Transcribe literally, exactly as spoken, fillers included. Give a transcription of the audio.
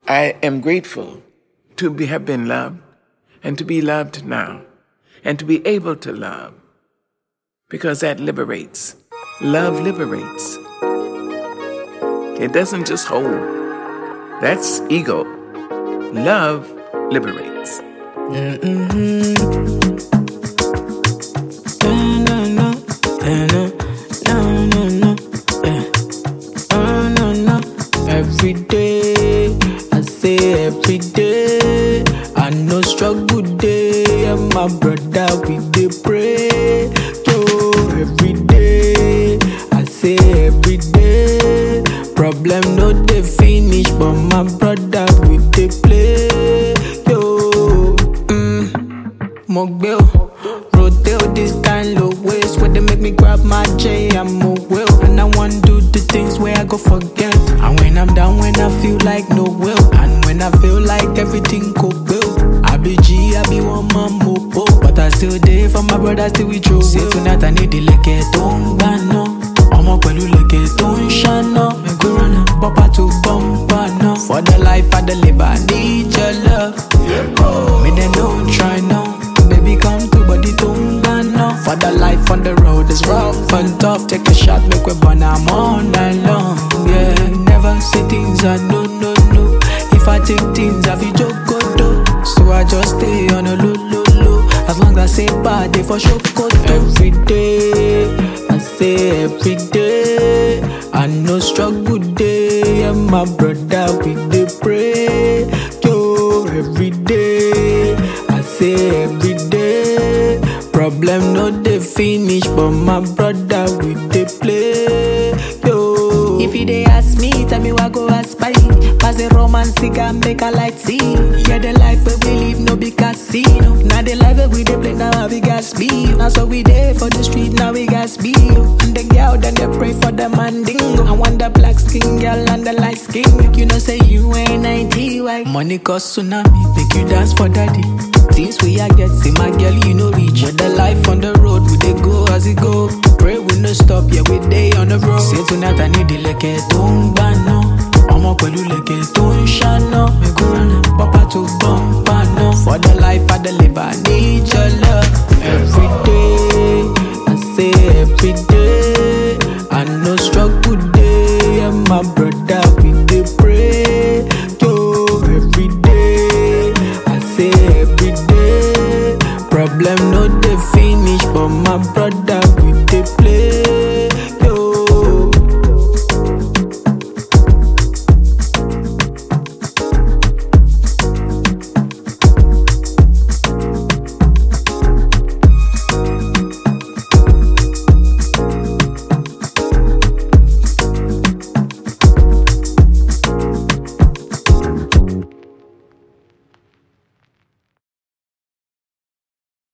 I am grateful to be, have been loved and to be loved now and to be able to love, because that liberates. Love liberates. It doesn't just hold. That's ego. Love liberates. Mm-hmm. No, no, no, no, no, no, no, no, no. Every day, I say every day, I know struggle day, and my brother we dey pray. Yo, every day, I say every day, problem no dey finish, but my brother we dey play. Yo, mm, Mogbeo, Rodeo, this kind of ways where they make me grab my J, I'm a will, and I want do the things where I go forget. And when I'm down, when I feel like no will, and when I feel like everything go well, I be G, I be one man mopo, but I still there for my brother, still with you. Say tonight I need the leke don't no. I'm up with leke don't shine. Me go run bumper to bumper no. For the life I deliver, I need your love. Yeah. Me then don't try no. Baby come to body don't no. For the life on the road is rough and tough. Take a shot, make we burn I'm all night long. Yeah, never say things I no no no. If I take things I be joke go do. So I just stay on a low low low. As long as I say bad, they for sure go do. Every day, I say every day, I know struggle day, and my brother we dey pray. Yo, every day, I say every day, problem no dey finish, but my brother we dey play. Yo, if you dey ask me, tell me what go ask by. Pass the romance cigar, make a light see. Yeah, the life where we live no be casino. Now the life where we dey play, now we got speed. Now so we there for the street, now we got speed. And the girl then they pray for the mandingo. I want the black skin girl and the light skin. Make you know say you ain't ninety white. Money cause tsunami, make you dance for daddy. Things we a get, see my girl you know reach. With the life on the road, we dey go as it go. Pray we no stop, yeah we dey on the road. Say tonight I need the leke don't no. I'm up with you leke don't shine no. Me go